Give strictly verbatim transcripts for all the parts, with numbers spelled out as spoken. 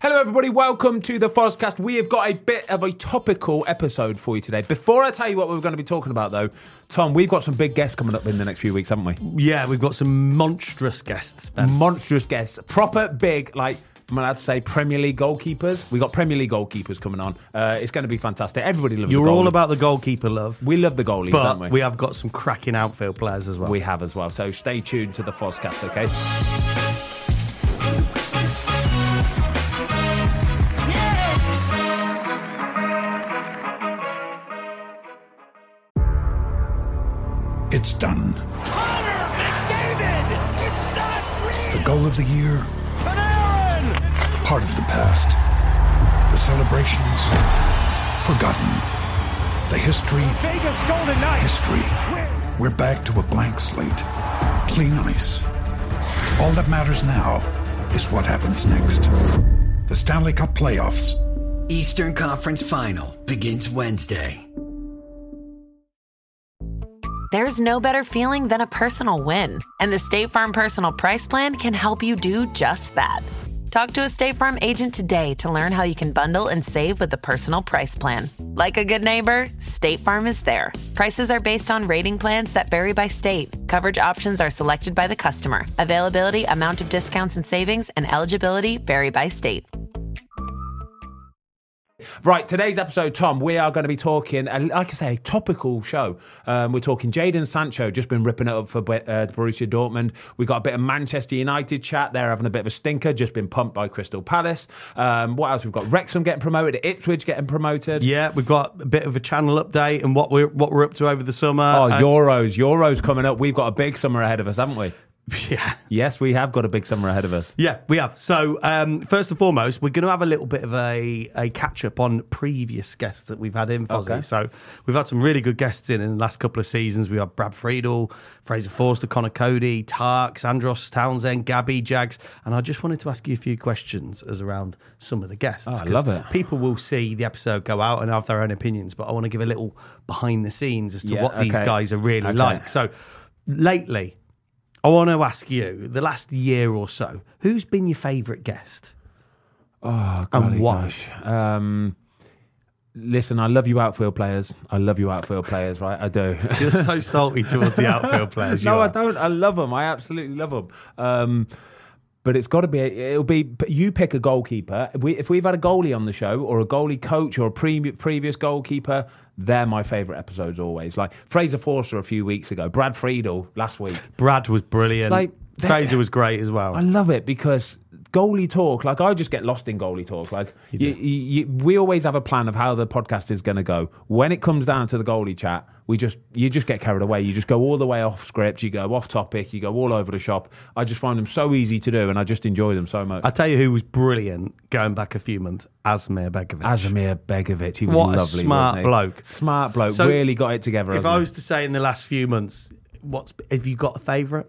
Hello everybody, welcome to the Fozcast. We have got a bit of a topical episode for you today. Before I tell you what we're going to be talking about though, Tom, we've got some big guests coming up in the next few weeks, haven't we? Yeah, we've got some monstrous guests, Ben. Monstrous guests. Proper big, like, I'm allowed to say Premier League goalkeepers. We've got Premier League goalkeepers coming on. Uh, it's going to be fantastic. Everybody loves You're the goalie. all about the goalkeeper love. We love the goalies, but don't we? we have got some cracking outfield players as well. We have as well. So stay tuned to the Fozcast, okay? It's done. Connor McDavid! It's not real! The goal of the year, Panarin! part of the past. The celebrations, forgotten. The history, Vegas Golden Knights! history. We're back to a blank slate. Clean ice. All that matters now is what happens next. The Stanley Cup playoffs. Eastern Conference Final begins Wednesday. There's no better feeling than a personal win, and the State Farm Personal Price Plan can help you do just that. Talk to a State Farm agent today to learn how you can bundle and save with the Personal Price Plan. Like a good neighbor, State Farm is there. Prices are based on rating plans that vary by state. Coverage options are selected by the customer. Availability, amount of discounts and savings, and eligibility vary by state. Right, today's episode, Tom, we are going to be talking, uh, like I say, a topical show. Um, we're talking Jadon Sancho, just been ripping it up for uh, Borussia Dortmund. We've got a bit of Manchester United chat. They're having a bit of a stinker, just been pumped by Crystal Palace. Um, what else? We've got Wrexham getting promoted, Ipswich getting promoted. Yeah, we've got a bit of a channel update and what we're, what we're up to over the summer. Oh, uh, Euros. Euros coming up. We've got a big summer ahead of us, haven't we? Yeah. Yes, we have got a big summer ahead of us. Yeah, we have. So, um, first and foremost, we're going to have a little bit of a, a catch-up on previous guests that we've had in, Fozzie. Okay. So, we've had some really good guests in in the last couple of seasons. We have Brad Friedel, Fraser Forster, Connor Cody, Tarks, Andros Townsend, Gabby, Jags. And I just wanted to ask you a few questions as around some of the guests. Oh, I love it. People will see the episode go out and have their own opinions, but I want to give a little behind the scenes as to Yeah, what these okay. guys are really Okay. like. So, lately, I want to ask you, the last year or so, who's been your favourite guest? Oh, And golly why? gosh. Um, listen, I love you outfield players. I love you outfield players, right? I do. You're so salty towards the outfield players. You no, I are. don't. I love them. I absolutely love them. Um, but it's got to be, it'll be, you pick a goalkeeper. If, we, if we've had a goalie on the show or a goalie coach or a pre- previous goalkeeper, they're my favourite episodes always. Like Fraser Forster a few weeks ago, Brad Friedel last week. Brad was brilliant. Like, Fraser was great as well. I love it because goalie talk, like I just get lost in goalie talk. Like you, you, you, we always have a plan of how the podcast is going to go. When it comes down to the goalie chat, we just you just get carried away. You just go all the way off script. You go off topic. You go all over the shop. I just find them so easy to do, and I just enjoy them so much. I tell you who was brilliant going back a few months, Asmir Begovic. Asmir Begovic, he was What a lovely. smart wasn't he? bloke. Smart bloke. So, really got it together. If hasn't I he? was to say in the last few months, what's have you got a favourite?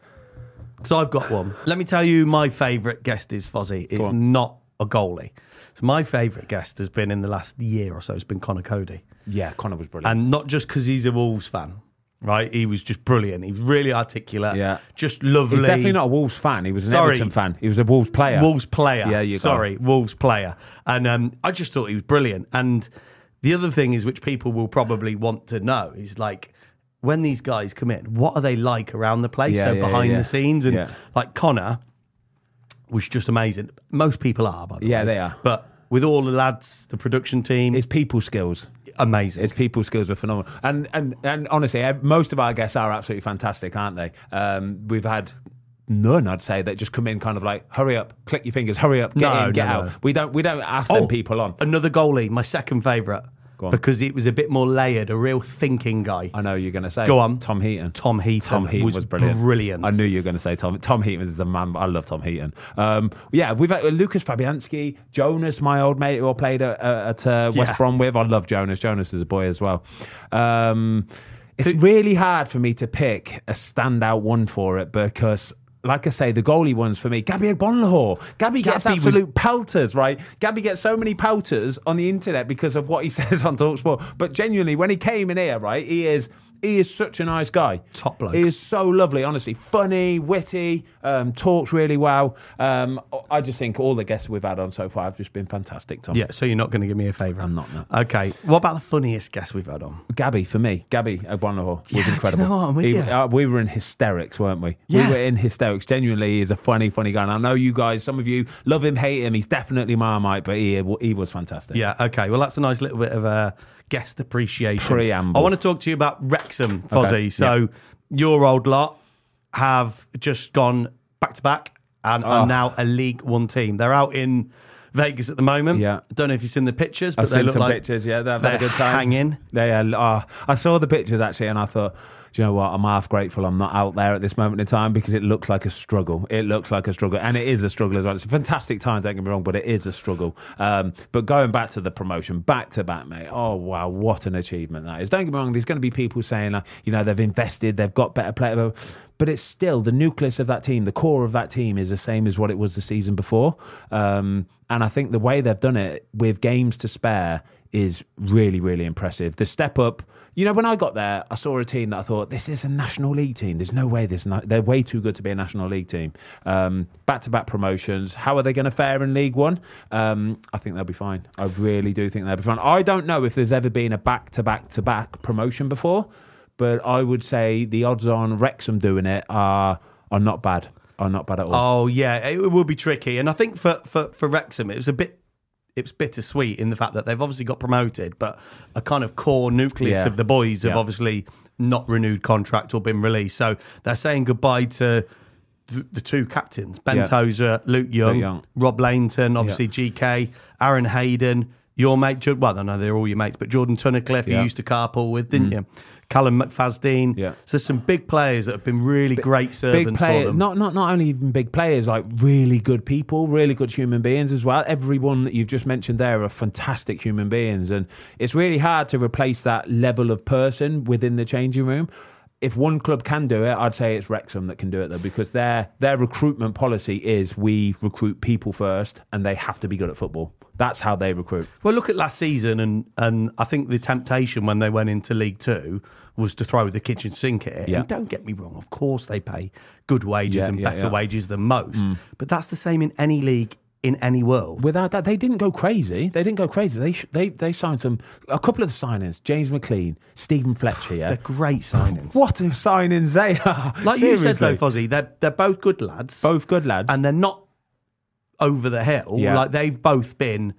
So I've got one. Let me tell you, my favourite guest is Fozzie. It's not a goalie. So my favourite guest has been in the last year or so. Has been Connor Cody, yeah, Connor was brilliant. and not just because he's a Wolves fan, right? He was just brilliant. He was really articulate. Yeah. just lovely. He's definitely not a Wolves fan. He was an Sorry. Everton fan. He was a Wolves player. Wolves player. Yeah, you go. Sorry, Wolves player. And um, I just thought he was brilliant. And the other thing is, which people will probably want to know, is like, when these guys come in, what are they like around the place? Yeah, so yeah, behind yeah. the scenes. And Yeah. like Connor was just amazing. Most people are, by the Yeah, way. they are. But with all the lads, the production team, It's people skills. amazing. His people skills are phenomenal, and and and honestly, ev- most of our guests are absolutely fantastic, aren't they? Um, we've had none, I'd say, that just come in kind of like, hurry up, click your fingers, hurry up, get No, in, get no, out. no. We don't we don't ask Oh, them people on. Another goalie, my second favourite. Go on. Because it was a bit more layered, a real thinking guy. I know you're going to say. Go on. Tom Heaton. Tom Heaton, Tom Heaton was, was brilliant. brilliant. I knew you were going to say Tom. Tom Heaton is the man. I love Tom Heaton. Um, yeah, we've had uh, Lucas Fabianski, Jonas, my old mate who I played at, uh, at uh, West Yeah. Brom with. I love Jonas. Jonas is a boy as well. Um, it's really hard for me to pick a standout one for it because, like I say, the goalie ones for me, Gabby Bonlahor. Gabby gets Gabby was- absolute pelters, right? Gabby gets so many pelters on the internet because of what he says on TalkSport. But genuinely, when he came in here, right, he is he is such a nice guy. Top bloke. He is so lovely, honestly. Funny, witty, um, talks really well. Um, I just think all the guests we've had on so far have just been fantastic, Tom. Yeah, so you're not going to give me a favour? I'm not, no. Okay, what about the funniest guest we've had on? Gabby, for me. Gabby Agbonlahor was Yeah, do you incredible. know what? I'm with He- you. uh, we were in hysterics, weren't we? Yeah. We were in hysterics. Genuinely, he's a funny, funny guy. And I know you guys, some of you love him, hate him. He's definitely Marmite, but he, he was fantastic. Yeah, okay. Well, that's a nice little bit of a guest appreciation. Preamble. I want to talk to you about Wrexham, Fozzie. Okay, So, yeah. your old lot have just gone back to back and are Oh. now a League One team. They're out in Vegas at the moment. Yeah. Don't know if you've seen the pictures, but I've they seen look some like pictures, yeah. They've had a they're good time. hanging. They are, oh, I saw the pictures, actually, and I thought, do you know what? I'm half grateful I'm not out there at this moment in time because it looks like a struggle. It looks like a struggle, and it is a struggle as well. It's a fantastic time, don't get me wrong, but it is a struggle. Um, but going back to the promotion, back to back, mate. Oh, wow, what an achievement that is. Don't get me wrong, there's going to be people saying, like, you know, they've invested, they've got better players, but it's still the nucleus of that team, the core of that team is the same as what it was the season before. Um, and I think the way they've done it with games to spare is really, really impressive. The step up, you know, when I got there, I saw a team that I thought, this is a National League team. There's no way this. They're way too good to be a National League team. Um, back-to-back promotions. How are they going to fare in League One? Um, I think they'll be fine. I really do think they'll be fine. I don't know if there's ever been a back-to-back-to-back promotion before, but I would say the odds on Wrexham doing it are are not bad. Are not bad at all. Oh, yeah, it will be tricky. And I think for, for, for Wrexham, it was a bit... It's bittersweet in the fact that they've obviously got promoted, but a kind of core nucleus Yeah. of the boys have Yeah. obviously not renewed contract or been released. So they're saying goodbye to th- the two captains, Ben Yeah. Tozer, Luke Young, Luke Young. Rob Lainton, obviously Yeah. G K, Aaron Hayden, your mate, Jud- well, I know they're all your mates, but Jordan Tunnicliffe, you Yeah. used to carpool with, didn't you? Callum McFasdean. Yeah. So some big players that have been really great servants Big player, for them. not not not only even big players, like really good people, really good human beings as well. Everyone that you've just mentioned there are fantastic human beings, and it's really hard to replace that level of person within the changing room. If one club can do it, I'd say it's Wrexham that can do it, though, because their their recruitment policy is we recruit people first, and they have to be good at football. That's how they recruit. Well, look at last season, and, and I think the temptation when they went into League Two was to throw the kitchen sink at it. Yeah. And don't get me wrong, of course they pay good wages Yeah, and yeah, better yeah. wages than most, but that's the same in any league in any world. Without that, they didn't go crazy. They didn't go crazy. They sh- they they signed some a couple of the signings: James McLean, Stephen Fletcher. Yeah, They're great signings. what a signings they are! Like you said Seriously. though, Fozzie, they're, they're both good lads. both good lads. And they're not over the hill. Yeah. Like they've both been,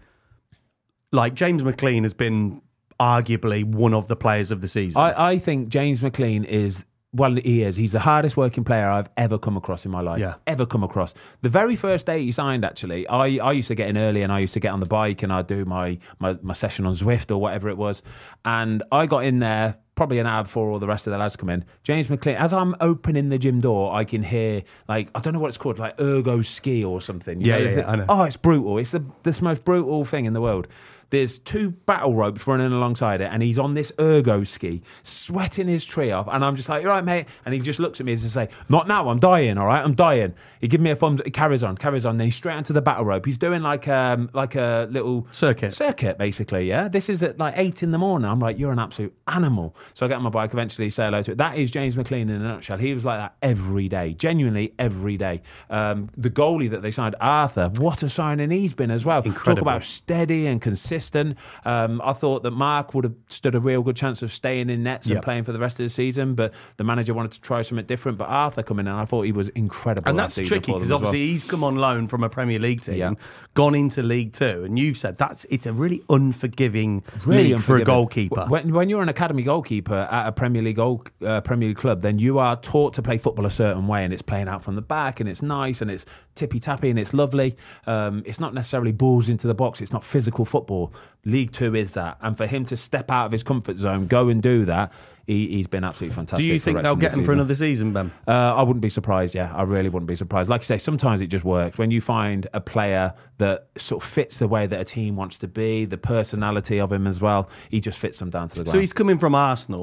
like James McLean has been arguably one of the players of the season. I, I think James McLean is, well, he is. He's the hardest working player I've ever come across in my life. Yeah. Ever come across. The very first day he signed, actually, I, I used to get in early and I used to get on the bike and I'd do my, my, my session on Zwift or whatever it was. And I got in there probably an hour before all the rest of the lads come in. James McLean, as I'm opening the gym door, I can hear, like, I don't know what it's called, like ergo ski or something. You Yeah, know, yeah, the- yeah, I know. Oh, it's brutal. It's the, the most brutal thing in the world. There's two battle ropes running alongside it, and he's on this ergo ski, sweating his tree off. And I'm just like, "You all right, mate?" And he just looks at me as to say, "Not now, I'm dying, all right? I'm dying." He gives me a thumbs, he carries on, carries on. Then he's straight onto the battle rope. He's doing like um like a little Circuit. Circuit, basically, yeah. This is at like eight in the morning. I'm like, "You're an absolute animal." So I get on my bike, eventually say hello to it. That is James McLean in a nutshell. He was like that every day, genuinely every day. Um, the goalie that they signed, Arthur, what a signing he's been as well. Incredible. Talk about steady and consistent. Um, I thought that Mark would have stood a real good chance of staying in nets and Yep. playing for the rest of the season, but the manager wanted to try something different. But Arthur coming in, I thought he was incredible. And last that's season tricky for them because as well. obviously he's come on loan from a Premier League team, Yeah. gone into League Two, and you've said that's it's a really unforgiving Really league for a unforgiving. goalkeeper. When, when you're an academy goalkeeper at a Premier League goal, uh, Premier League club, then you are taught to play football a certain way, and it's playing out from the back, and it's nice, and it's tippy tappy, and it's lovely. Um, it's not necessarily balls into the box. It's not physical football. League Two is that, and for him to step out of his comfort zone, go and do that, he, he's been absolutely fantastic. Do you for think they'll Wrexham get this him for season. another season, Ben? Uh, I wouldn't be surprised, yeah. I really wouldn't be surprised. Like you say, sometimes it just works. When you find a player that sort of fits the way that a team wants to be, the personality of him as well, he just fits them down to the ground. So he's coming from Arsenal. Yeah.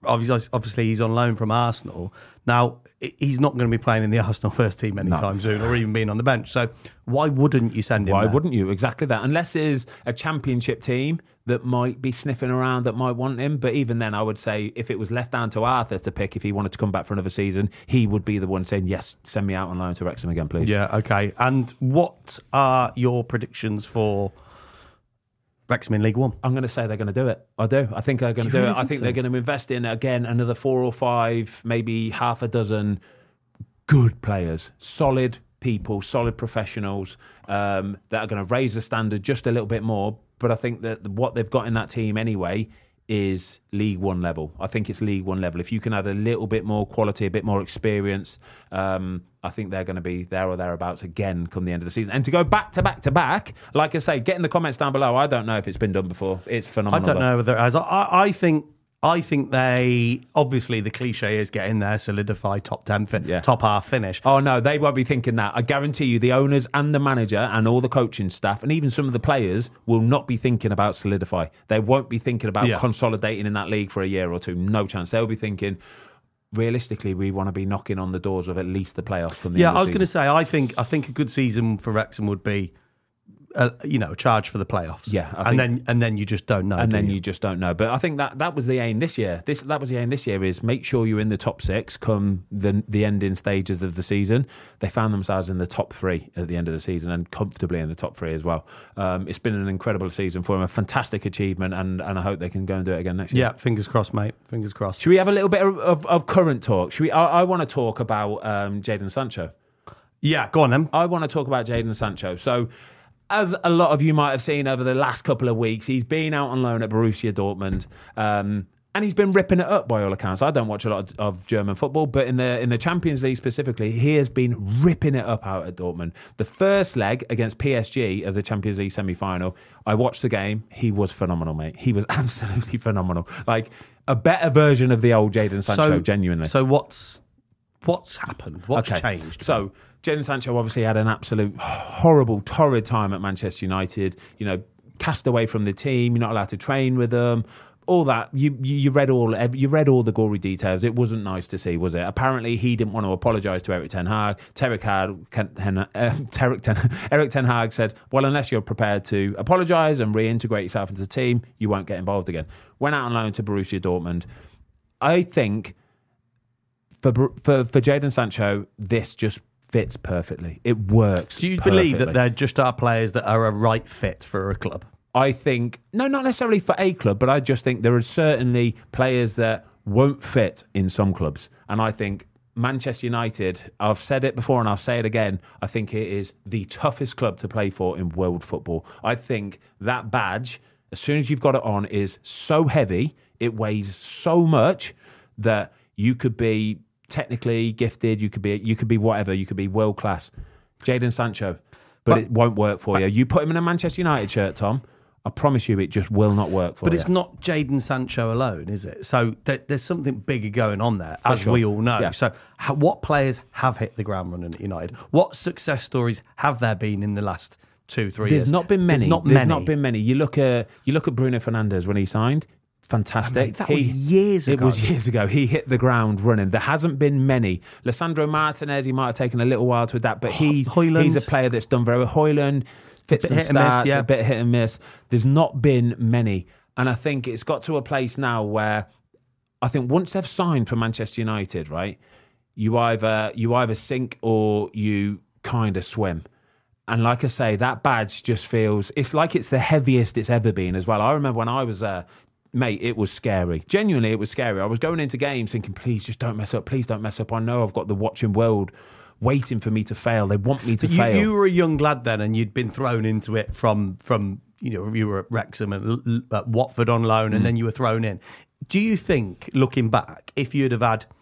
obviously, obviously he's on loan from Arsenal. Now, he's not going to be playing in the Arsenal first team anytime no. soon, or even being on the bench. So why wouldn't you send him Why there? wouldn't you? Exactly that. Unless it's a championship team that might be sniffing around that might want him. But even then, I would say if it was left down to Arthur to pick if he wanted to come back for another season, he would be the one saying, yes, send me out on loan to Wrexham again, please. Yeah, okay. And what are your predictions for Wrexham in League One? I'm going to say they're going to do it. I do. I think they're going to do, do really it. I think so? They're going to invest in, again, another four or five, maybe half a dozen good players, solid people, solid professionals um, that are going to raise the standard just a little bit more. But I think that what they've got in that team anyway is League One level. I think it's League One level. If you can add a little bit more quality, a bit more experience, um, I think they're going to be there or thereabouts again come the end of the season. And to go back to back to back, like I say, get in the comments down below. I don't know if it's been done before. It's phenomenal. I don't know whether it has. I, I think... I think they, obviously the cliche is get in there, solidify top ten, fi- yeah. top half finish. Oh no, they won't be thinking that. I guarantee you the owners and the manager and all the coaching staff and even some of the players will not be thinking about solidify. They won't be thinking about yeah. consolidating in that league for a year or two. No chance. They'll be thinking, realistically, we want to be knocking on the doors of at least the playoffs from the yeah, end of the I was going to say, I think, I think a good season for Wrexham would be Uh, you know, a charge for the playoffs. Yeah, I and then and then you just don't know. And do then you? you just don't know. But I think that that was the aim this year. This that was the aim this year is make sure you're in the top six come the the ending stages of the season. They found themselves in the top three at the end of the season and comfortably in the top three as well. Um, it's been an incredible season for them, a fantastic achievement, and, and I hope they can go and do it again next year. Yeah, fingers crossed, mate. Fingers crossed. Should we have a little bit of, of, of current talk? Should we? I, I want to talk about um, Jadon Sancho. Yeah, go on then. I want to talk about Jadon Sancho. So, as a lot of you might have seen over the last couple of weeks, he's been out on loan at Borussia Dortmund, um, and he's been ripping it up by all accounts. I don't watch a lot of, of German football, but in the in the Champions League specifically, he has been ripping it up out at Dortmund. The first leg against P S G of the Champions League semi-final, I watched the game. He was phenomenal, mate. He was absolutely phenomenal. Like a better version of the old Jadon Sancho, so, genuinely. So what's what's happened? What's okay. changed? So Jadon Sancho obviously had an absolute horrible, torrid time at Manchester United. You know, cast away from the team. You're not allowed to train with them. All that you you read all you read all the gory details. It wasn't nice to see, was it? Apparently, he didn't want to apologise to Eric Ten Hag. Eric Ten, uh, Eric Ten, Eric Ten Hag said, "Well, unless you're prepared to apologise and reintegrate yourself into the team, you won't get involved again." Went out on loan to Borussia Dortmund. I think for for for Jadon Sancho, this just fits perfectly. It works. Do you perfectly. believe that there just are players that are a right fit for a club? I think, no, not necessarily for a club, but I just think there are certainly players that won't fit in some clubs. And I think Manchester United, I've said it before and I'll say it again, I think it is the toughest club to play for in world football. I think that badge, as soon as you've got it on, is so heavy, it weighs so much that you could be technically gifted, you could be you could be whatever, you could be world class. Jadon Sancho, but, but it won't work for you. You put him in a Manchester United shirt, Tom, I promise you it just will not work for but you. But it's not Jadon Sancho alone, is it? So there, there's something bigger going on there, for as sure. we all know. Yeah. So how, what players have hit the ground running at United? What success stories have there been in the last two, three There's years? not been many. There's not There's many. not been many. You look at you look at Bruno Fernandes when he signed. Fantastic. Oh, mate, that he, was years ago. It was years ago. He hit the ground running. There hasn't been many. Lissandro Martinez, he might have taken a little while to adapt, but he Højlund. he's a player that's done very well. Højlund, fits and starts, miss, yeah. a bit hit and miss. There's not been many. And I think it's got to a place now where I think once they've signed for Manchester United, right, you either you either sink or you kind of swim. And like I say, that badge just feels, it's like it's the heaviest it's ever been as well. I remember when I was there, mate, it was scary. Genuinely, it was scary. I was going into games thinking, please just don't mess up. Please don't mess up. I know I've got the watching world waiting for me to fail. They want me to you, fail. You were a young lad then, and you'd been thrown into it from, from you know, you were at Wrexham and at Watford on loan, mm. and then you were thrown in. Do you think, looking back, if you'd have had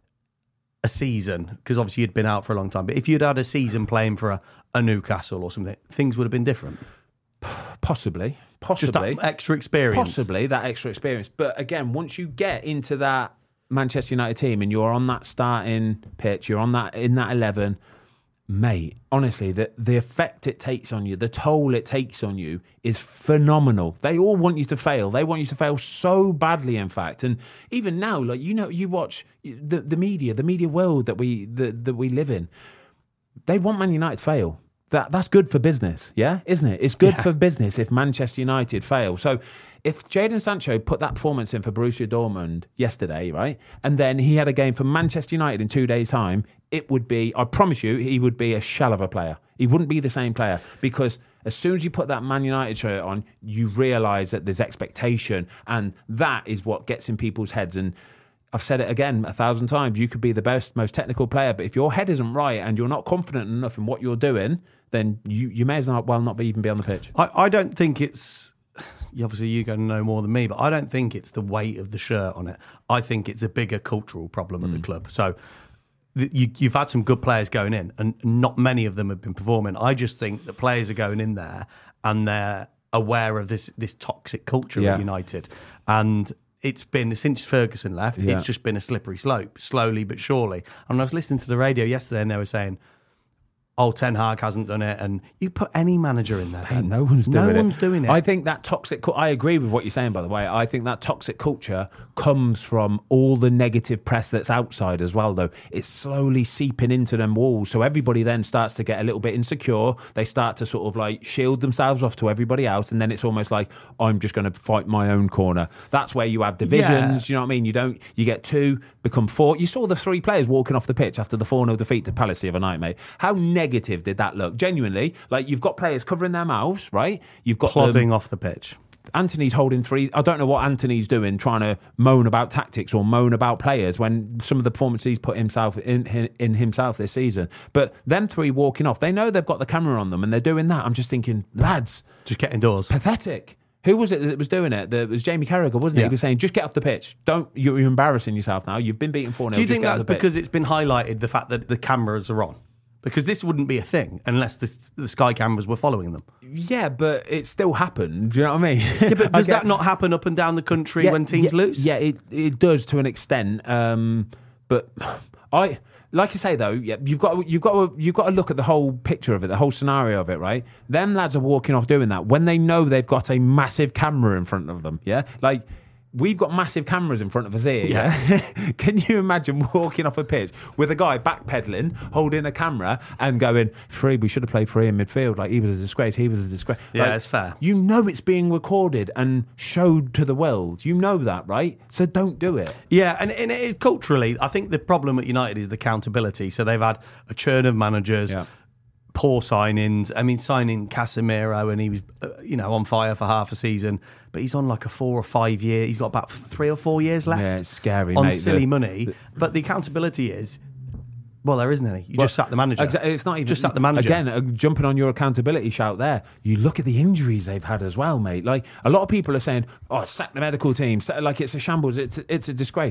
a season, because obviously you'd been out for a long time, but if you'd had a season playing for a, a Newcastle or something, things would have been different? Possibly. Possibly. Just that extra experience. Possibly, that extra experience. But again, once you get into that Manchester United team and you're on that starting pitch, you're on that in that eleven, Mate, honestly, the, the effect it takes on you, the toll it takes on you is phenomenal. They all want you to fail. They want you to fail so badly, in fact. And even now, like, you know, you watch the, the media, the media world that we the, that we live in, they want Man United to fail. That That's good for business, yeah? Isn't it? It's good yeah. for business if Manchester United fail. So if Jadon Sancho put that performance in for Borussia Dortmund yesterday, right, and then he had a game for Manchester United in two days' time, it would be, I promise you, he would be a shell of a player. He wouldn't be the same player because as soon as you put that Man United shirt on, you realise that there's expectation, and that is what gets in people's heads. And I've said it again a thousand times, you could be the best, most technical player, but if your head isn't right and you're not confident enough in what you're doing, then you, you may as well not be, even be on the pitch. I, I don't think it's... Obviously, you're going to know more than me, but I don't think it's the weight of the shirt on it. I think it's a bigger cultural problem at mm. the club. So th- you, you've had some good players going in, and not many of them have been performing. I just think that players are going in there and they're aware of this this toxic culture yeah. at United. And it's been, since Ferguson left, yeah. it's just been a slippery slope, slowly but surely. And I was listening to the radio yesterday and they were saying, oh, Ten Hag hasn't done it, and you put any manager in there. Hey, no one's doing no it. No one's doing it. I think that toxic... I agree with what you're saying, by the way. I think that toxic culture comes from all the negative press that's outside as well, though. It's slowly seeping into them walls, so everybody then starts to get a little bit insecure. They start to sort of like shield themselves off to everybody else, and then it's almost like, I'm just going to fight my own corner. That's where you have divisions, yeah. you know what I mean? You don't... You get two, become four. You saw the three players walking off the pitch after the four nil defeat to Palace the other night, mate. How negative Negative did that look? Genuinely, like, you've got players covering their mouths, right? You've got plodding them, off the pitch. Anthony's holding three. I don't know what Anthony's doing, trying to moan about tactics or moan about players when some of the performances he's put himself in, in, in himself this season. But them three walking off, they know they've got the camera on them and they're doing that. I'm just thinking, lads, just get indoors. Pathetic. Who was it that was doing it? It was Jamie Carragher, wasn't it? Yeah. He was saying, just get off the pitch. Don't, you're embarrassing yourself now. You've been beaten four nil. Do you think that's because it's been highlighted, the fact that the cameras are on? Because this wouldn't be a thing unless the, the Sky cameras were following them. Yeah, but it still happened. Do you know what I mean? Yeah, but does that not happen up and down the country yeah, when teams yeah, lose? Yeah, it it does to an extent. Um, but I, like I say though, yeah, you've got you've got to, you've got to look at the whole picture of it, the whole scenario of it, right? Them lads are walking off doing that when they know they've got a massive camera in front of them. Yeah, like. We've got massive cameras in front of us here. Yeah. yeah? Can you imagine walking off a pitch with a guy backpedaling, holding a camera and going, free, we should have played free in midfield. Like, he was a disgrace, he was a disgrace. Yeah, like, it's fair. You know it's being recorded and showed to the world. You know that, right? So don't do it. Yeah, and, and it is culturally, I think the problem at United is the accountability. So they've had a churn of managers, yeah. poor signings. I mean, signing Casemiro and he was, uh, you know, on fire for half a season, but he's on like a four or five year. He's got about three or four years left. Yeah, it's scary, on mate. silly the, money. The, but the accountability is, well, there isn't any. You well, just sack the manager. Exactly. It's not even just sack the manager. Again, uh, jumping on your accountability shout there. You look at the injuries they've had as well, mate. Like, a lot of people are saying, "Oh, sack the medical team." Like, it's a shambles. It's it's a disgrace.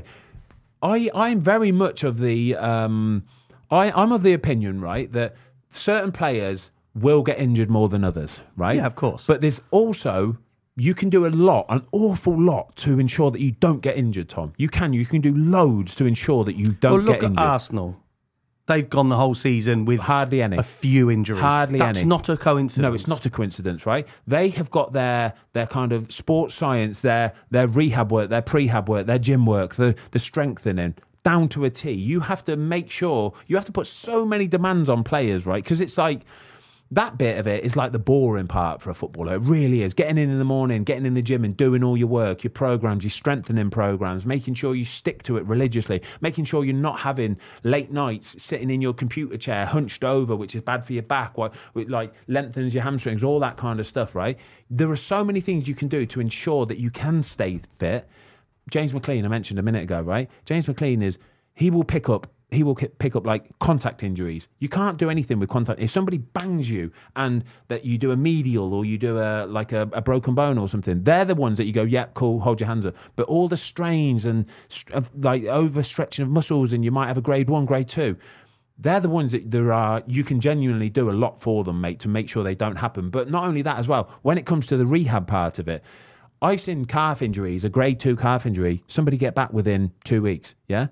I I'm very much of the um, I I'm of the opinion, right, that certain players will get injured more than others, right? Yeah, of course. But there's also, you can do a lot, an awful lot to ensure that you don't get injured, Tom. You can. You can do loads to ensure that you don't well, look get injured. At Arsenal. They've gone the whole season with hardly any, a few injuries. Hardly That's any. not a coincidence. No, it's not a coincidence, right? They have got their their kind of sports science, their their rehab work, their prehab work, their gym work, the the strengthening down to a T. You have to make sure, you have to put so many demands on players, right? Because it's like, that bit of it is like the boring part for a footballer. It really is. Getting in in the morning, getting in the gym and doing all your work, your programs, your strengthening programs, making sure you stick to it religiously, making sure you're not having late nights sitting in your computer chair hunched over, which is bad for your back, what like lengthens your hamstrings, all that kind of stuff, right? There are so many things you can do to ensure that you can stay fit. James McLean, I mentioned a minute ago, right? James McLean is, he will pick up He will pick up like contact injuries. You can't do anything with contact. If somebody bangs you and that you do a medial or you do a like a, a broken bone or something, they're the ones that you go, yeah, cool, hold your hands up. But all the strains and like overstretching of muscles, and you might have a grade one, grade two. They're the ones that there are. You can genuinely do a lot for them, mate, to make sure they don't happen. But not only that as well. When it comes to the rehab part of it, I've seen calf injuries, a grade two calf injury, somebody get back within two weeks. Yeah.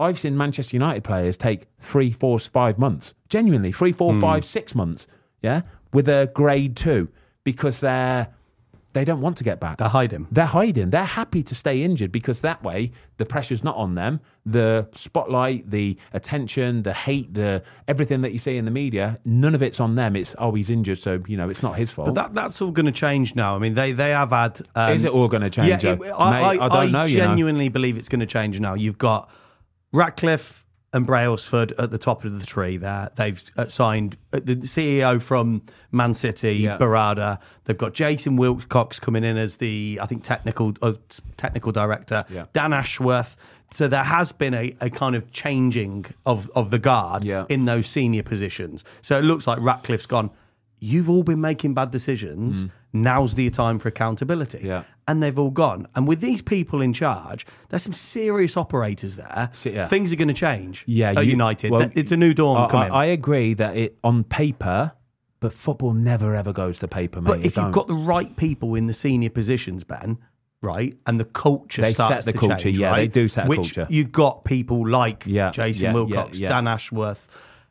I've seen Manchester United players take three, four, five months. Genuinely, three, four, mm. five, six months. Yeah, with a grade two because they're they don't want to get back. They're hiding. They're hiding. They're happy to stay injured because that way the pressure's not on them. The spotlight, the attention, the hate, the everything that you see in the media, none of it's on them. It's, oh, he's injured, so, you know, it's not his fault. But that, that's all going to change now. I mean, they, they have had... Um, Is it all going to change, yeah, Joe? it, Mate, I, I, I don't know, I you know. genuinely believe it's going to change now. You've got Ratcliffe and Brailsford at the top of the tree there. They've signed the C E O from Man City, yeah. Barada. They've got Jason Wilcox coming in as the, I think, technical uh, technical director. Yeah. Dan Ashworth. So there has been a, a kind of changing of, of the guard yeah. in those senior positions. So it looks like Ratcliffe's gone, you've all been making bad decisions. Mm. Now's the time for accountability. Yeah. And they've all gone. And with these people in charge, there's some serious operators there. So, yeah. Things are going to change yeah, at you, United. Well, it's a new dawn I, coming. I, I agree that it on paper, but football never ever goes to paper, mate. But if you you've got the right people in the senior positions, Ben, right, and the culture they starts set the to culture, change, yeah, right? they do set a Which culture. You've got people like yeah, Jason yeah, Wilcox, yeah, yeah. Dan Ashworth.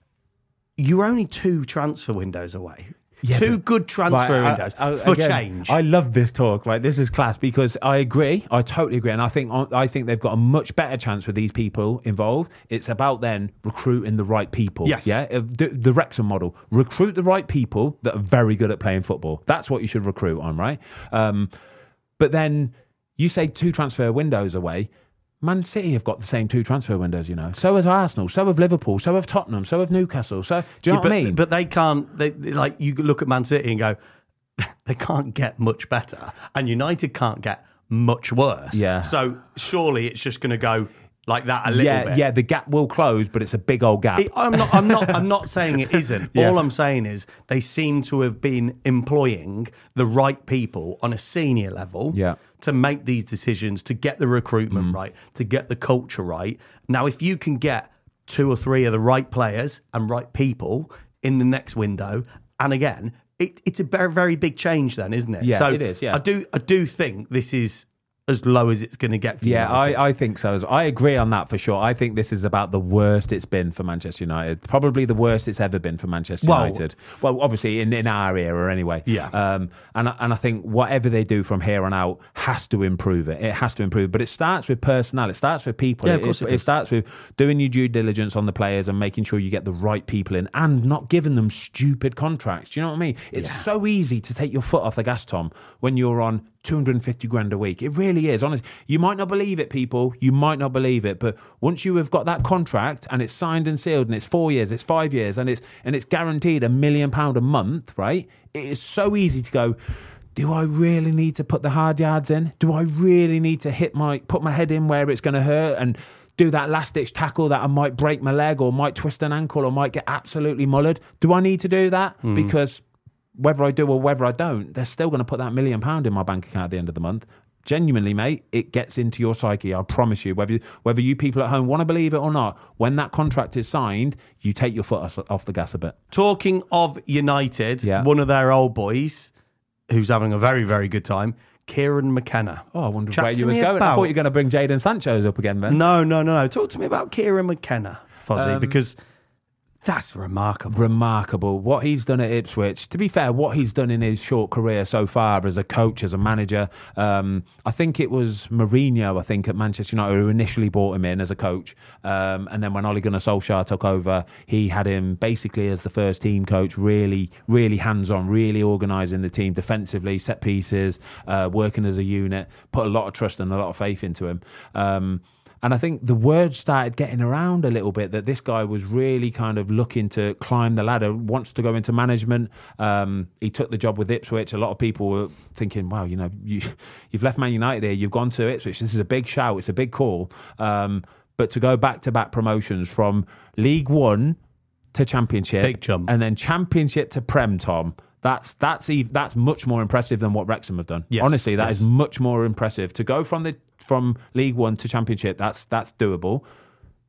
You're only two transfer windows away. Yeah, two but, good transfer right, windows I, I, for again, change. I love this talk. Right, this is class because I agree. I totally agree, and I think I think they've got a much better chance with these people involved. It's about then recruiting the right people. Yes, yeah, the, the Wrexham model: recruit the right people that are very good at playing football. That's what you should recruit on, right? Um, but then you say two transfer windows away. Man City have got the same two transfer windows, you know. So has Arsenal, so have Liverpool, so have Tottenham, so have Newcastle. So do you know yeah, what but, I mean? But they can't. They like you look at Man City and go, they can't get much better, and United can't get much worse. Yeah. So surely it's just going to go like that a little yeah, bit. Yeah, the gap will close, but it's a big old gap. It, I'm not. I'm not. I'm not saying it isn't. Yeah. All I'm saying is they seem to have been employing the right people on a senior level. Yeah. To make these decisions, to get the recruitment Mm. right, to get the culture right. Now, if you can get two or three of the right players and right people in the next window, and again, it, it's a very, very big change then, isn't it? Yeah, so it is, yeah. I do, I do think this is as low as it's going to get for Yeah, United. I, I think so. I agree on that for sure. I think this is about the worst it's been for Manchester United. Probably the worst it's ever been for Manchester Well- United. Well, obviously in, in our era anyway. Yeah. Um, and, I- and I think whatever they do from here on out has to improve it. It has to improve. But it starts with personnel. It starts with people. Yeah, of it, course it, it it does. starts with doing your due diligence on the players and making sure you get the right people in and not giving them stupid contracts. Do you know what I mean? It's Yeah. so easy to take your foot off the gas, Tom, when you're on two hundred fifty grand a week. It really is. Honestly, you might not believe it, people. You might not believe it, but once you have got that contract and it's signed and sealed, and it's four years, it's five years, and it's and it's guaranteed a million pound a month, right? It is so easy to go, do I really need to put the hard yards in? Do I really need to hit my put my head in where it's going to hurt and do that last ditch tackle that I might break my leg or might twist an ankle or might get absolutely mullered? Do I need to do that? Mm. Because whether I do or whether I don't, they're still going to put that million pound in my bank account at the end of the month. Genuinely, mate, it gets into your psyche. I promise you. Whether you, whether you people at home want to believe it or not, when that contract is signed, you take your foot off the gas a bit. Talking of United, Yeah. one of their old boys, who's having a very, very good time, Kieran McKenna. Oh, I wonder Chat where to you was me going. I about- thought you were going to bring Jadon Sancho up again, man. No, no, no, no. Talk to me about Kieran McKenna, Fozzie, Um, because that's remarkable. Remarkable. What he's done at Ipswich. To be fair, what he's done in his short career so far as a coach, as a manager, um, I think it was Mourinho, I think, at Manchester United who initially brought him in as a coach. Um, and then when Ole Gunnar Solskjaer took over, he had him basically as the first team coach, really, really hands-on, really organising the team defensively, set pieces, uh, working as a unit, put a lot of trust and a lot of faith into him. Um, And I think the word started getting around a little bit that this guy was really kind of looking to climb the ladder, wants to go into management. Um, he took the job with Ipswich. A lot of people were thinking, wow, you know, you, you've left Man United here, you've gone to Ipswich. This is a big shout, it's a big call. Um, but to go back-to-back promotions from League One to Championship. Big jump. And then Championship to Prem, Tom. That's that's ev- that's much more impressive than what Wrexham have done. Yes, Honestly, that yes. is much more impressive. To go from the from League One to Championship, that's that's doable.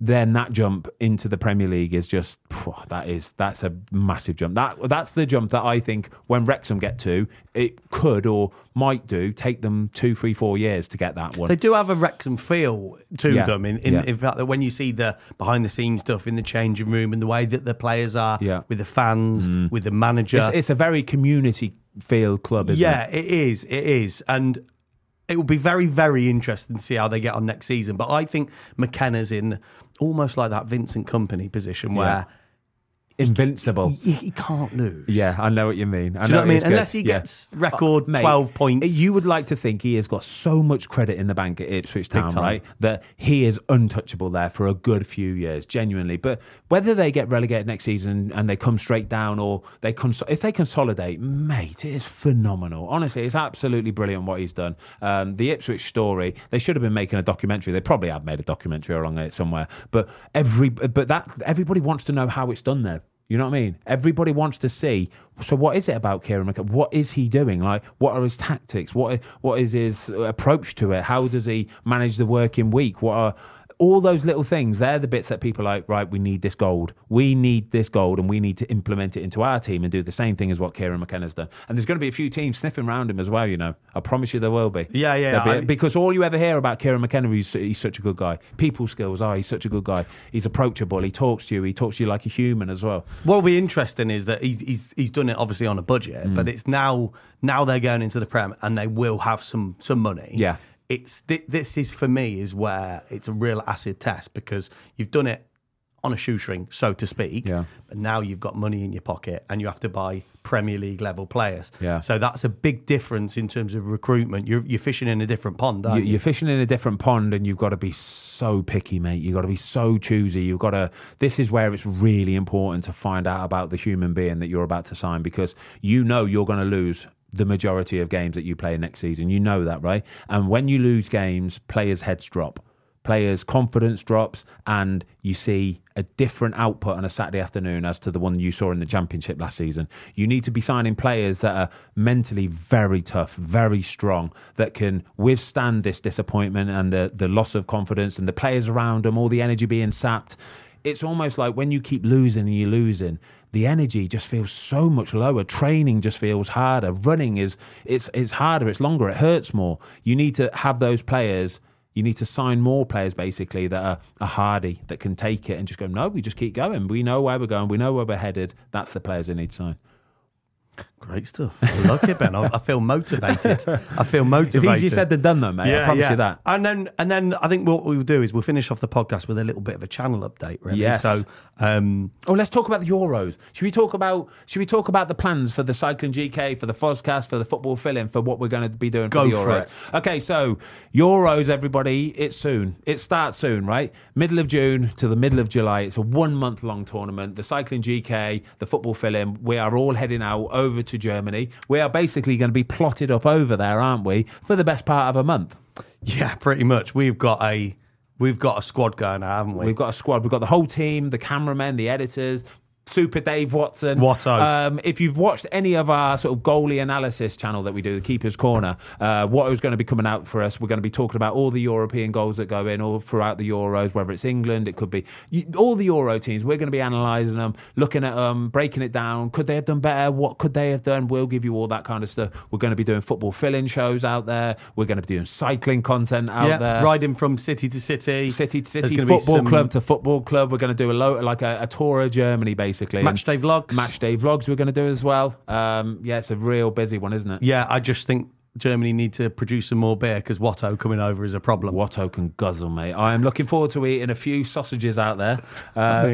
then that jump into the Premier League is just phew, that is that's a massive jump. That that's the jump that I think when Wrexham get to, it could or might do take them two, three, four years to get that one. They do have a Wrexham feel to Yeah. them in, in, Yeah. in fact that when you see the behind the scenes stuff in the changing room and the way that the players are Yeah. with the fans, with the manager. It's, it's a very community feel club, isn't yeah, it? it is. It is. And it will be very, very interesting to see how they get on next season. But I think McKenna's in almost like that Vincent Kompany position where Invincible. he, he can't lose. Yeah, I know what you mean. I Do you know what I mean? it's good. Unless he Yeah. gets record Uh, mate, twelve points. You would like to think he has got so much credit in the bank at Ipswich Town, time. right? That he is untouchable there for a good few years, genuinely. But whether they get relegated next season and they come straight down or they cons- if they consolidate, mate, it is phenomenal. Honestly, it's absolutely brilliant what he's done. Um, the Ipswich story, they should have been making a documentary. They probably have made a documentary along it somewhere. But every but that everybody wants to know how it's done there. You know what I mean? Everybody wants to see. So, what is it about Kieran McKenna? What is he doing? Like, what are his tactics? What what is his approach to it? How does he manage the working week? What are all those little things? They're the bits that people are like, right, we need this gold. We need this gold, and we need to implement it into our team and do the same thing as what Kieran McKenna's done. And there's going to be a few teams sniffing around him as well. You know, I promise you there will be. Yeah, yeah, There'll be- I- because all you ever hear about Kieran McKenna, he's, he's such a good guy. People skills, oh, he's such a good guy. He's approachable. He talks to you. He talks to you like a human as well. What will be interesting is that he's he's, he's done it obviously on a budget, Mm. but it's now now they're going into the Prem and they will have some some money. Yeah. It's th- this is for me is where it's a real acid test because you've done it on a shoestring, so to speak. Yeah. But now you've got money in your pocket and you have to buy Premier League level players. Yeah. So that's a big difference in terms of recruitment. You're you're fishing in a different pond, aren't You- you? You're fishing in a different pond, and you've got to be so picky, mate. You've got to be so choosy. You've got to. This is where it's really important to find out about the human being that you're about to sign, because you know you're going to lose the majority of games that you play next season. You know that, right? And when you lose games, players' heads drop. Players' confidence drops, and you see a different output on a Saturday afternoon as to the one you saw in the Championship last season. You need to be signing players that are mentally very tough, very strong, that can withstand this disappointment and the, the loss of confidence and the players around them, all the energy being sapped. It's almost like when you keep losing and you're losing, the energy just feels so much lower. Training just feels harder. Running is it's it's harder, it's longer, it hurts more. You need to have those players. You need to sign more players, basically, that are, are hardy, that can take it and just go, no, we just keep going. We know where we're going. We know where we're headed. That's the players they need to sign. Great stuff. I like it, Ben. I, I feel motivated. I feel motivated. It's easier said than done, though, mate. I promise you that. And then, and then I think what we'll do is we'll finish off the podcast with a little bit of a channel update, really. Yes. So, um, Oh, let's talk about the Euros. Should we talk about Should we talk about the plans for the Cycling G K, for the Fozcast, for the Football Fill-In, for what we're going to be doing for Go the for Euros? it. Okay, so Euros, everybody, it's soon. It starts soon, right? Middle of June to the middle of July. It's a one-month-long tournament. The Cycling G K, the Football Fill-In, we are all heading out over to Germany. We are basically going to be plotted up over there, aren't we, for the best part of a month. yeah, pretty much. We've got a we've got a squad going now, haven't we? We've got a squad. We've got the whole team, the cameramen, the editors, Super Dave Watson. Watto. Um, if you've watched any of our sort of goalie analysis channel that we do, the Keeper's Corner, uh, Watto's going to be coming out for us. We're going to be talking about all the European goals that go in all throughout the Euros, whether it's England, it could be you, all the Euro teams. We're going to be analysing them, looking at them, breaking it down. Could they have done better? What could they have done? We'll give you all that kind of stuff. We're going to be doing football fill-in shows out there. We're going to be doing cycling content out yeah, there. riding from city to city, City to There's city, gonna be football some club to football club. We're going to do a lo- like a, a tour of Germany, basically. match day vlogs. Match day vlogs we're going to do as well. Um, yeah, it's a real busy one, isn't it? Yeah, I just think Germany need to produce some more beer because Watto coming over is a problem. Watto can guzzle, mate. I am looking forward to eating a few sausages out there. Uh,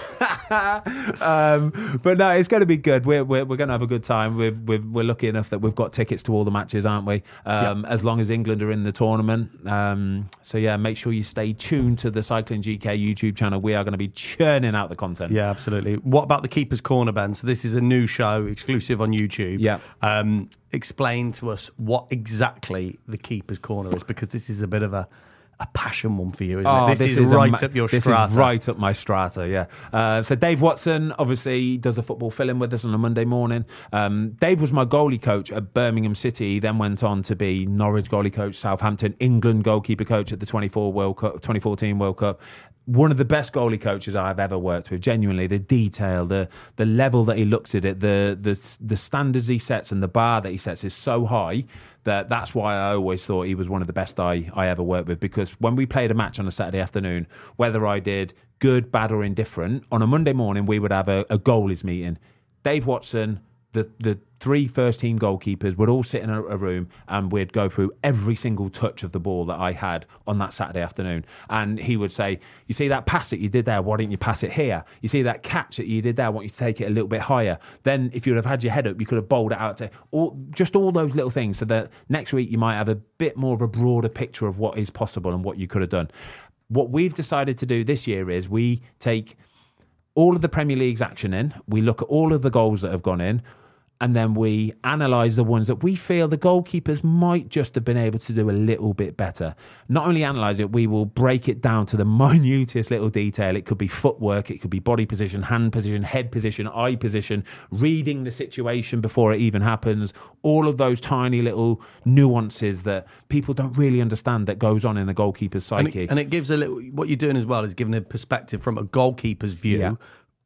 um, but no, it's going to be good. We're we're, we're going to have a good time. We're, we're we're lucky enough that we've got tickets to all the matches, aren't we? Um, Yep. As long as England are in the tournament. Um, so yeah, make sure you stay tuned to the Cycling G K YouTube channel. We are going to be churning out the content. Yeah, absolutely. What about the Keeper's Corner, Ben? So this is a new show exclusive on YouTube. Yeah. Um, explain to us what exactly the Keeper's Corner is, because this is a bit of a, a passion one for you, isn't Oh, it? This, is, a right ma- up your this strata. is right up my strata, yeah. Uh, so Dave Watson obviously does a football fill-in with us on a Monday morning. Um, Dave was my goalie coach at Birmingham City. He then went on to be Norwich goalie coach, Southampton, England goalkeeper coach at the twenty-four World Cup, twenty fourteen World Cup. one of the best goalie coaches I've ever worked with. Genuinely, the detail, the the level that he looks at it, the the the standards he sets and the bar that he sets is so high that that's why I always thought he was one of the best I, I ever worked with. Because when we played a match on a Saturday afternoon, whether I did good, bad or indifferent, on a Monday morning we would have a, a goalies meeting. Dave Watson, the the three first team goalkeepers would all sit in a, a room and we'd go through every single touch of the ball that I had on that Saturday afternoon. And he would say, you see that pass that you did there, why didn't you pass it here? You see that catch that you did there, I want you to take it a little bit higher. Then if you would have had your head up, you could have bowled it out to all, just all those little things so that next week you might have a bit more of a broader picture of what is possible and what you could have done. What we've decided to do this year is we take all of the Premier League's action in, we look at all of the goals that have gone in, and then we analyse the ones that we feel the goalkeepers might just have been able to do a little bit better. Not only analyse it, we will break it down to the minutest little detail. It could be footwork, it could be body position, hand position, head position, eye position, reading the situation before it even happens. All of those tiny little nuances that people don't really understand that goes on in a goalkeeper's psyche. And it, and it gives a little, what you're doing as well is giving a perspective from a goalkeeper's view. Yeah.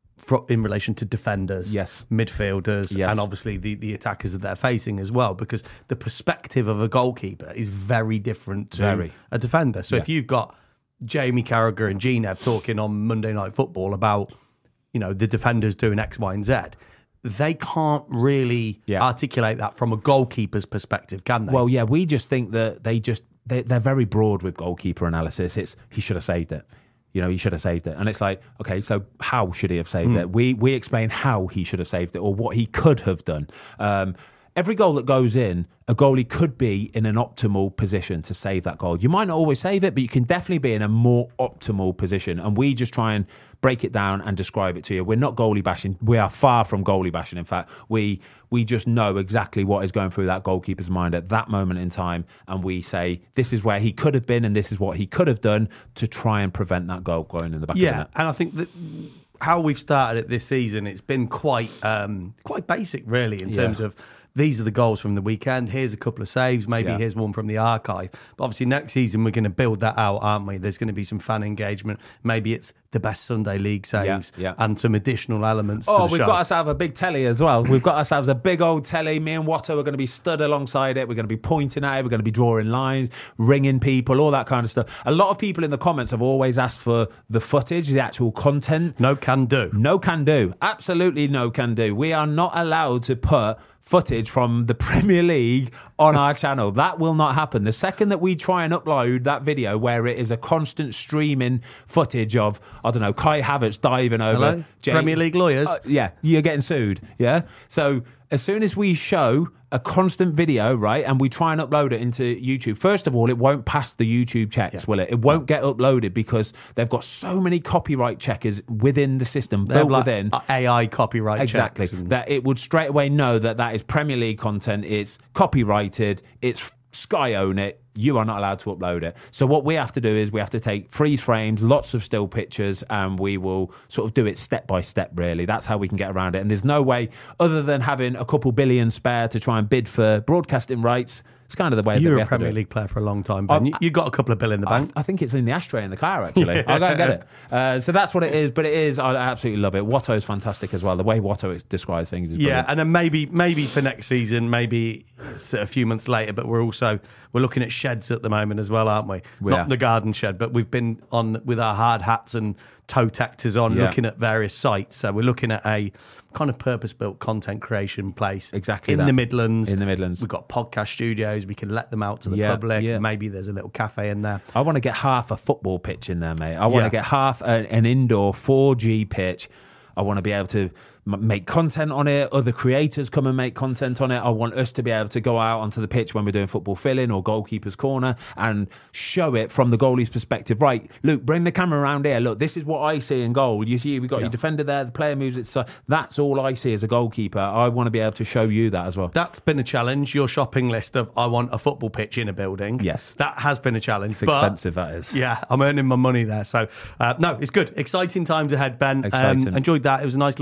In relation to defenders, yes, midfielders, yes, and obviously the, the attackers that they're facing as well, because the perspective of a goalkeeper is very different to very. a defender. So yeah. if you've got Jamie Carragher and G-Nev talking on Monday Night Football about, you know, the defenders doing X, Y, and Z, they can't really yeah. articulate that from a goalkeeper's perspective, can they? Well, yeah, we just think that they just they, they're very broad with goalkeeper analysis. It's he should have saved it. You know, he should have saved it. And it's like, okay, so how should he have saved mm. it? We we explain how he should have saved it or what he could have done. Um, every goal that goes in, a goalie could be in an optimal position to save that goal. You might not always save it, but you can definitely be in a more optimal position. And we just try and break it down and describe it to you. We're not goalie bashing. We are far from goalie bashing. In fact, we we just know exactly what is going through that goalkeeper's mind at that moment in time. And we say, this is where he could have been and this is what he could have done to try and prevent that goal going in the back yeah, of the net. And I think that how we've started it this season, it's been quite um, quite basic, really, in terms yeah. of these are the goals from the weekend. Here's a couple of saves. Maybe yeah. here's one from the archive. But obviously next season we're going to build that out, aren't we? There's going to be some fan engagement. Maybe it's the best Sunday League saves yeah, yeah. and some additional elements oh, to the we've show. got ourselves a big telly as well. We've got ourselves a big old telly. Me and Watto are going to be stood alongside it. We're going to be pointing at it. We're going to be drawing lines, ringing people, all that kind of stuff. A lot of people in the comments have always asked for the footage, the actual content. No can do. No can do. Absolutely no can do. We are not allowed to put footage from the Premier League on our channel. That will not happen. The second that we try and upload that video where it is a constant streaming footage of, I don't know, Kai Havertz diving over... Hello? Jay, Premier League lawyers? Uh, yeah, you're getting sued. Yeah? So as soon as we show a constant video, right, and we try and upload it into YouTube, first of all, it won't pass the YouTube checks, yeah. will it? It won't get uploaded because they've got so many copyright checkers within the system, they built like within. A I copyright exactly, checks. And... that it would straight away know that that is Premier League content, it's copyrighted, it's Sky own it, you are not allowed to upload it. So what we have to do is we have to take freeze frames, lots of still pictures, and we will sort of do it step by step, really. That's how we can get around it. And there's no way, other than having a couple billion spare to try and bid for broadcasting rights, it's kind of the way you that we were a have Premier to do League player for a long time, Ben. You, you got a couple of bill in the bank. I, I think it's in the ashtray in the car, actually. yeah. I'll go and get it. Uh, so that's what it is, but it is, I absolutely love it. Watto's fantastic as well. The way Watto describes things is yeah, brilliant. And then maybe maybe for next season, maybe it's a few months later, but we're also, we're looking at sheds at the moment as well, aren't we? we Not are. the garden shed, but we've been on with our hard hats and toe detectors on, yeah. looking at various sites. So we're looking at a kind of purpose-built content creation place. Exactly In that. the Midlands. In the Midlands. We've got podcast studios. We can let them out to the yeah, public. yeah. Maybe there's a little cafe in there. I want to get half a football pitch in there, mate. I want Yeah. to get half a, an indoor four G pitch. I want to be able to m- make content on it. Other creators come and make content on it. I want us to be able to go out onto the pitch when we're doing football fill-in or goalkeeper's corner and show it from the goalie's perspective. Right, Luke, bring the camera around here. Look, this is what I see in goal. You see, we've got Yeah. your defender there. The player moves it. So that's all I see as a goalkeeper. I want to be able to show you that as well. That's been a challenge. Your shopping list of I want a football pitch in a building. Yes. That has been a challenge. It's expensive, that is. Yeah, I'm earning my money there. So, uh, no, it's good. Exciting times ahead, Ben. Exciting. Um, enjoyed that. It was a nice little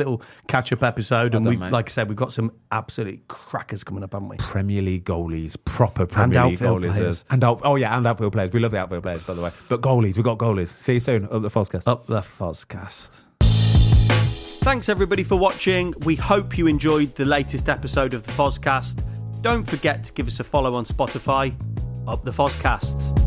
catch-up episode. And Well we, done, mate. like I said, we've got some absolute crackers coming up, haven't we? Premier League goalies, proper Premier And League outfield goalies. players. And out, oh yeah, and outfield players. We love the outfield players, by the way. But goalies, we've got goalies. See you soon up the Fozcast. Up the Fozcast. Thanks everybody for watching. We hope you enjoyed the latest episode of the Fozcast. Don't forget to give us a follow on Spotify. Up the Fozcast.